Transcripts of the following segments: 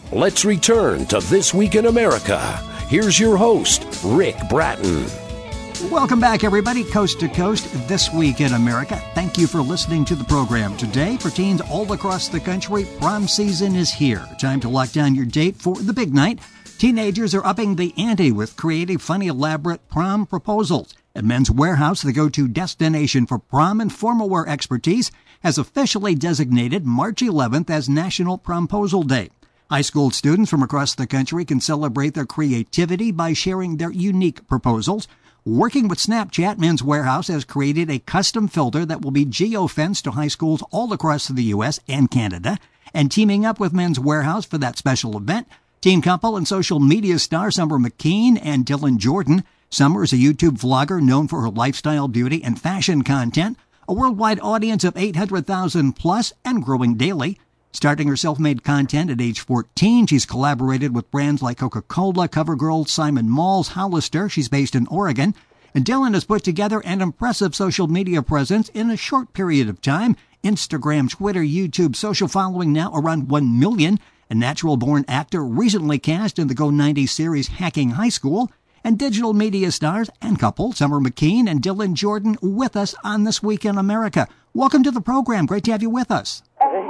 Let's return to This Week in America. Here's your host, Rick Bratton. Welcome back, everybody, coast to coast, This Week in America. Thank you for listening to the program. Today, for teens all across the country, prom season is here. Time to lock down your date for the big night. Teenagers are upping the ante with creative, funny, elaborate prom proposals. At Men's Wearhouse, the go-to destination for prom and formal wear expertise, has officially designated March 11th as National Promposal Day. High school students from across the country can celebrate their creativity by sharing their unique proposals. Working with Snapchat, Men's Wearhouse has created a custom filter that will be geo-fenced to high schools all across the U.S. and Canada. And teaming up with Men's Wearhouse for that special event, teen couple and social media star Summer McKeen and Dylan Jordan. Summer is a YouTube vlogger known for her lifestyle, beauty, and fashion content. A worldwide audience of 800,000 plus and growing daily. Starting her self-made content at age 14, she's collaborated with brands like Coca-Cola, CoverGirl, Simon Malls, Hollister. She's based in Oregon. And Dylan has put together an impressive social media presence in a short period of time. Instagram, Twitter, YouTube, social following now around 1 million. A natural-born actor recently cast in the Go 90 series Hacking High School. And digital media stars and couple Summer McKeen and Dylan Jordan with us on This Week in America. Welcome to the program. Great to have you with us.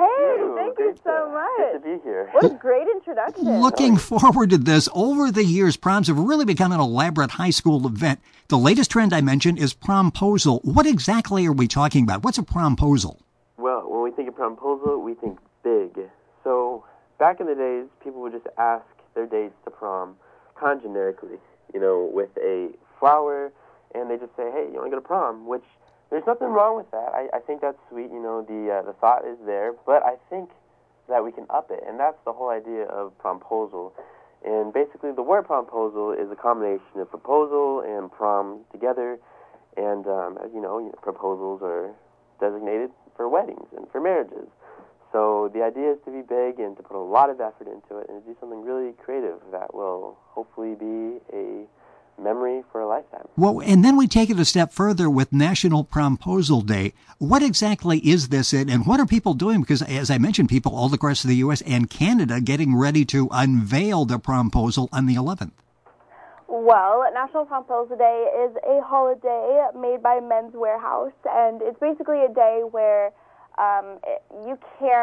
Thank you so much. Good to be here. What a great introduction. Looking forward to this. Over the years, proms have really become an elaborate high school event. The latest trend I mentioned is promposal. What exactly are we talking about? What's a promposal? Well, when we think of promposal, we think big. So back in the days, people would just ask their dates to prom congenerically, with a flower, and they just say, hey, you want to go to prom, which there's nothing wrong with that. I think that's sweet, the thought is there, but I think that we can up it, and that's the whole idea of promposal. And basically, the word promposal is a combination of proposal and prom together, and as you know, proposals are designated for weddings and for marriages. So the idea is to be big and to put a lot of effort into it and to do something really creative that will hopefully be a memory for a lifetime. Well, and then we take it a step further with National Promposal Day. What exactly is this and what are people doing? Because, as I mentioned, people all across the U.S. and Canada getting ready to unveil the promposal on the 11th. Well, National Promposal Day is a holiday made by Men's Wearhouse, and it's basically a day where you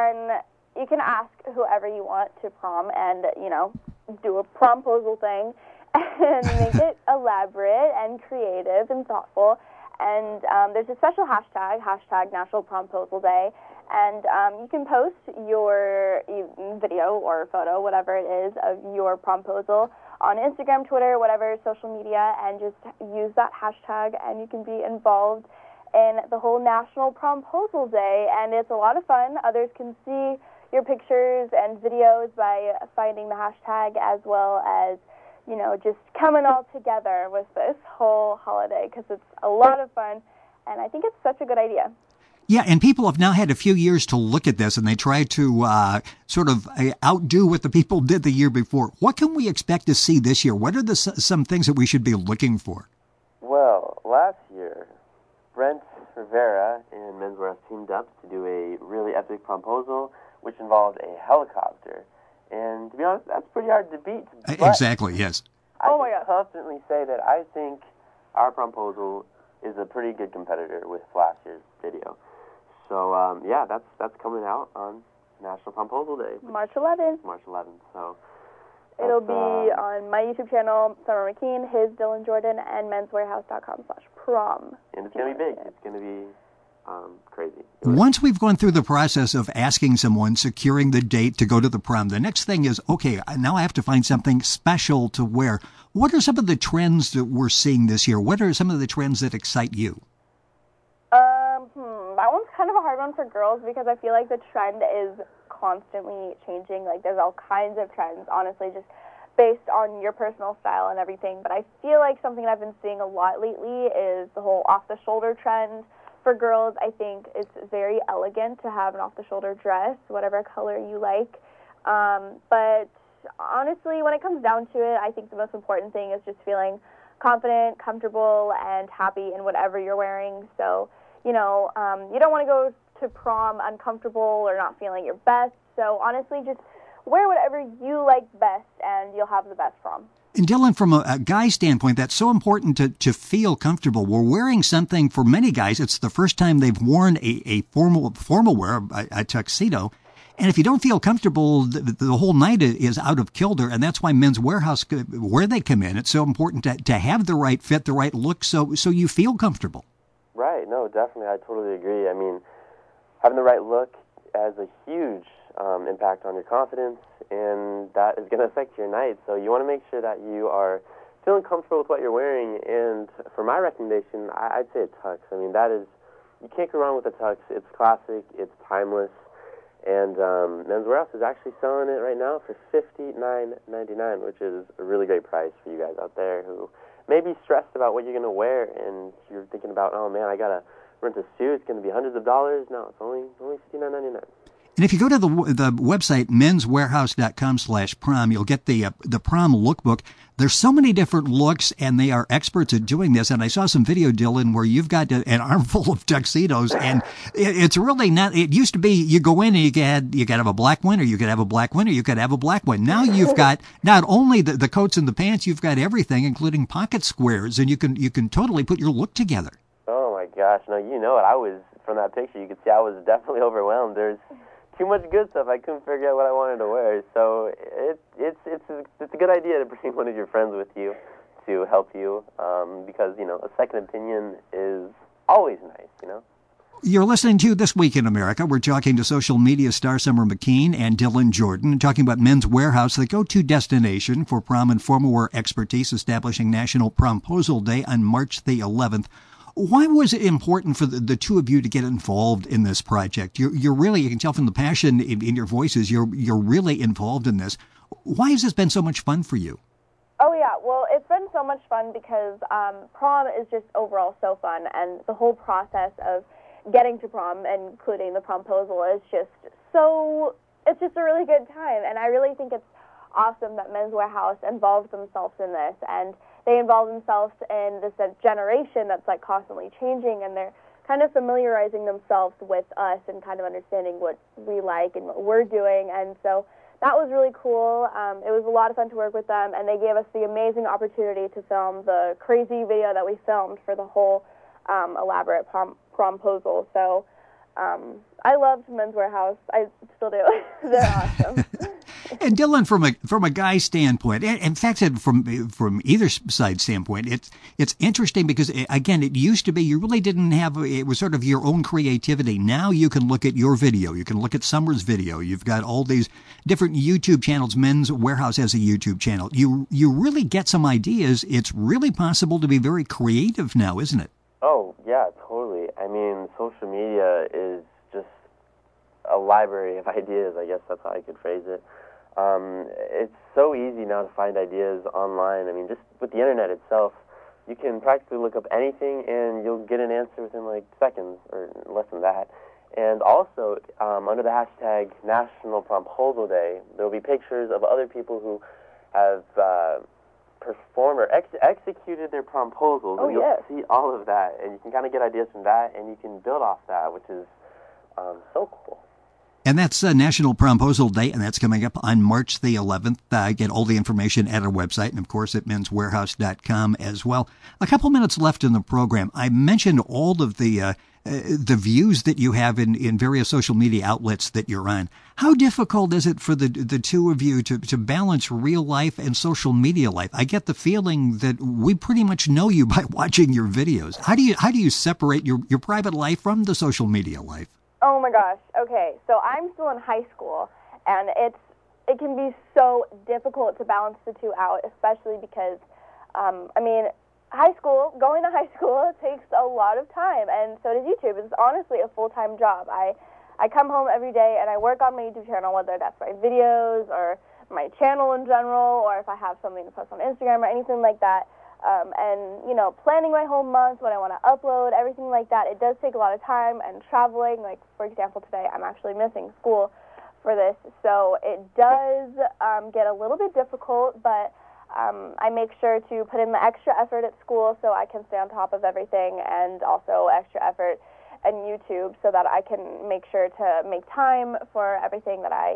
can ask whoever you want to prom and, do a promposal thing and make it elaborate and creative and thoughtful. And there's a special hashtag National Promposal Day, and you can post your video or photo, whatever it is, of your promposal on Instagram, Twitter, whatever social media, and just use that hashtag, and you can be involved in the whole National Promposal Day, and it's a lot of fun. Others can see your pictures and videos by finding the hashtag, as well as just coming all together with this whole holiday, because it's a lot of fun, and I think it's such a good idea. Yeah, and people have now had a few years to look at this, and they try to sort of outdo what the people did the year before. What can we expect to see this year? What are some things that we should be looking for? Well, last year, Brent Rivera and Men's Wearhouse teamed up to do a really epic promposal, which involved a helicopter. And to be honest, that's pretty hard to beat. Exactly, yes. I can confidently say that I think our promposal is a pretty good competitor with last year's video. So, that's coming out on National Promposal Day. March 11th. So it'll be on my YouTube channel, Summer McKeen, his Dylan Jordan, and menswearhouse.com/prom. And it's going to be big. It's going to be crazy. Once we've gone through the process of asking someone, securing the date to go to the prom, the next thing is, okay, now I have to find something special to wear. What are some of the trends that we're seeing this year? What are some of the trends that excite you? That one's kind of a hard one for girls because I feel like the trend is constantly changing. Like, there's all kinds of trends, honestly, just based on your personal style and everything. But I feel like something that I've been seeing a lot lately is the whole off-the-shoulder trend. For girls, I think it's very elegant to have an off-the-shoulder dress, whatever color you like. But honestly, when it comes down to it, I think the most important thing is just feeling confident, comfortable, and happy in whatever you're wearing. So, you don't want to go to prom uncomfortable or not feeling your best. So honestly, just wear whatever you like best, and you'll have the best prom. And Dylan, from a guy standpoint, that's so important to feel comfortable. We're wearing something, for many guys, it's the first time they've worn a formal wear, a tuxedo. And if you don't feel comfortable, the whole night is out of kilter. And that's why Men's Wearhouse, where they come in, it's so important to have the right fit, the right look, so you feel comfortable. Right. No, definitely. I totally agree. I mean, having the right look has a huge impact on your confidence, and that is going to affect your night. So you want to make sure that you are feeling comfortable with what you're wearing. And for my recommendation, I'd say a tux. I mean, you can't go wrong with a tux. It's classic. It's timeless. And Men's Wearhouse is actually selling it right now for $59.99, which is a really great price for you guys out there who may be stressed about what you're going to wear, and you're thinking about, oh man, I got to rent a suit. It's going to be hundreds of dollars. No, it's only $59.99. And if you go to the website, menswearhouse.com/prom, you'll get the prom lookbook. There's so many different looks, and they are experts at doing this. And I saw some video, Dylan, where you've got an armful of tuxedos, and it's really not. It used to be you go in and you could have a black one, or you could have a black one, or you could have a black one. Now you've got not only the coats and the pants, you've got everything, including pocket squares, and you can totally put your look together. Oh my gosh! No, you know it. From that picture, you could see I was definitely overwhelmed. There's too much good stuff. I couldn't figure out what I wanted to wear. So it's a good idea to bring one of your friends with you to help you, because a second opinion is always nice. You're listening to This Week in America. We're talking to social media star Summer McKeen and Dylan Jordan, talking about Men's Wearhouse, the go-to destination for prom and formal wear expertise, establishing National Promposal Day on March the 11th. Why was it important for the two of you to get involved in this project? You're really, you can tell from the passion in your voices, you're really involved in this. Why has this been so much fun for you? Oh, yeah. Well, it's been so much fun because prom is just overall so fun, and the whole process of getting to prom, including the promposal, is it's just a really good time. And I really think it's awesome that Men's Wearhouse involves themselves in this, and they involve themselves in this generation that's like constantly changing, and they're kind of familiarizing themselves with us and kind of understanding what we like and what we're doing. And so that was really cool. It was a lot of fun to work with them, and they gave us the amazing opportunity to film the crazy video that we filmed for the whole elaborate promposal. So I loved Men's Wearhouse. I still do. They're awesome. And Dylan, from a guy standpoint, in fact, from either side standpoint, it's interesting because, again, it used to be you really didn't have, it was sort of your own creativity. Now you can look at your video. You can look at Summer's video. You've got all these different YouTube channels. Men's Wearhouse has a YouTube channel. You really get some ideas. It's really possible to be very creative now, isn't it? Oh, yeah, totally. I mean, social media is just a library of ideas. I guess that's how I could phrase it. It's so easy now to find ideas online. I mean, just with the internet itself, you can practically look up anything and you'll get an answer within like seconds or less than that. And also, under the hashtag National Promposal Day, there will be pictures of other people who have performed or executed their promposals. Oh, and you'll see all of that, and you can kind of get ideas from that, and you can build off that, which is so cool. And that's National Promposal Day, and that's coming up on March the 11th. Get all the information at our website, and of course at menswearhouse.com as well. A couple minutes left in the program. I mentioned all of the views that you have in various social media outlets that you're on. How difficult is it for the two of you to balance real life and social media life? I get the feeling that we pretty much know you by watching your videos. How do you separate your private life from the social media life? Oh my gosh. Okay, so I'm still in high school, and it can be so difficult to balance the two out, especially because, going to high school takes a lot of time, and so does YouTube. It's honestly a full-time job. I come home every day, and I work on my YouTube channel, whether that's my videos or my channel in general, or if I have something to post on Instagram or anything like that. Planning my whole month, what I want to upload, everything like that, it does take a lot of time, and traveling. Like, for example, today I'm actually missing school for this, so it does get a little bit difficult, but I make sure to put in the extra effort at school so I can stay on top of everything, and also extra effort on YouTube so that I can make sure to make time for everything that I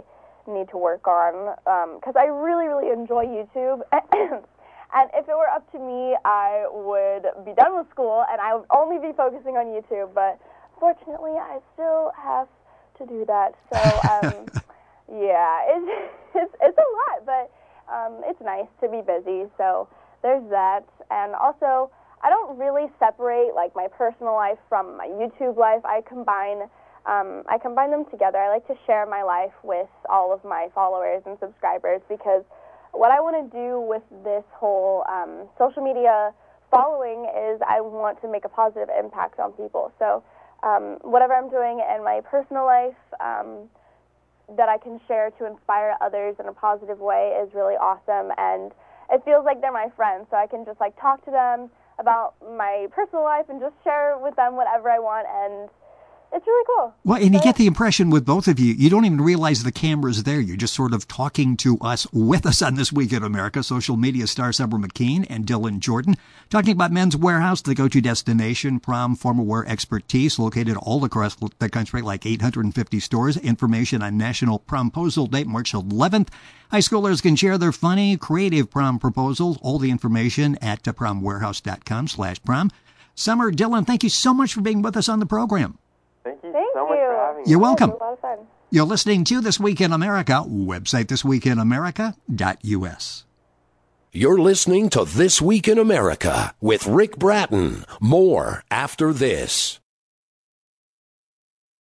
need to work on, because I really, really enjoy YouTube. And if it were up to me, I would be done with school, and I would only be focusing on YouTube. But fortunately, I still have to do that. So, yeah, it's a lot, but it's nice to be busy. So there's that. And also, I don't really separate like my personal life from my YouTube life. I combine them together. I like to share my life with all of my followers and subscribers, because what I want to do with this whole social media following is I want to make a positive impact on people. So whatever I'm doing in my personal life that I can share to inspire others in a positive way is really awesome. And it feels like they're my friends, so I can just like talk to them about my personal life and just share with them whatever I want, and it's really cool. Well, and you get the impression with both of you, you don't even realize the camera's there. You're just sort of talking to us, with us on This Week in America. Social media star Summer McKeen and Dylan Jordan talking about Men's Wearhouse, the go-to destination, prom formal wear expertise, located all across the country, like 850 stores. Information on National Promposal Day, March 11th. High schoolers can share their funny, creative prom proposals. All the information at promwarehouse.com/prom. Summer, Dylan, thank you so much for being with us on the program. Thank you so much for having me. You're welcome. It was a lot of fun. You're listening to This Week in America, website thisweekinamerica.us. You're listening to This Week in America with Rick Bratton. More after this.